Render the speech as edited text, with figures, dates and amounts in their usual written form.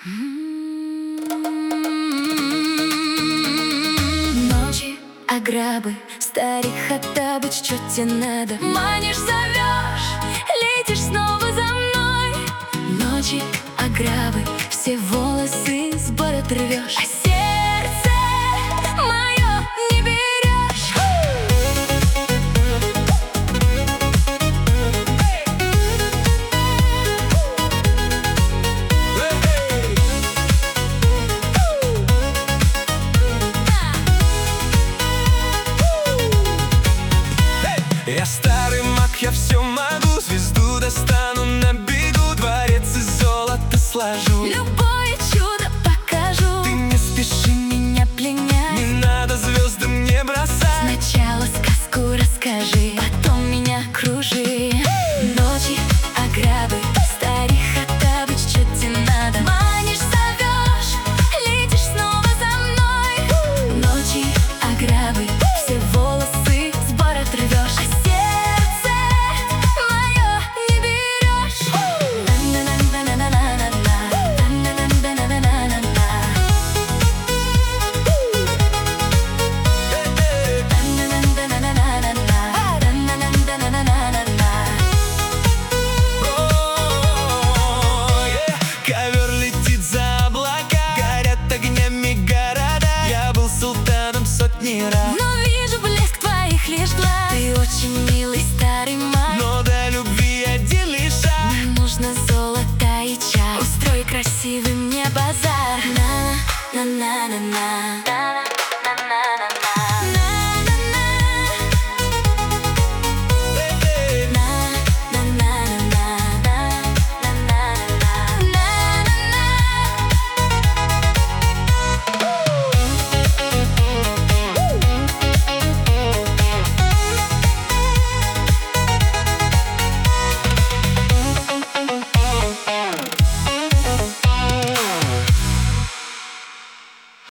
Ночи, ограбы, старик Хоттабыч, что тебе надо? Манишь, зовешь, летишь снова за мной. Ночи, ограбы, все волосы с бород рвешь, а сердце мое не берешь. Я старый маг, я все могу, звезду достану на бегу, дворец из золота сложу, Любое чудо покажу. ты не спеши меня пленять, не надо звезды мне бросать. Сначала сказку расскажи, потом меня кружи. Ночи, ограбы, старик Хоттабыч, что тебе надо? Манишь, зовешь, летишь снова за мной. Ночи, ограбы, все волосы с бород рвешь, а сердце мое не берешь. Ковер летит за облака, горят огнями города. Я был султаном сотни раз, Но вижу блеск твоих лишь глаз. Ты очень милый старый маг, но до любви один лишь шаг. мне нужно золото и чай. Устрой красивый мне базар. На-на-на-на-на.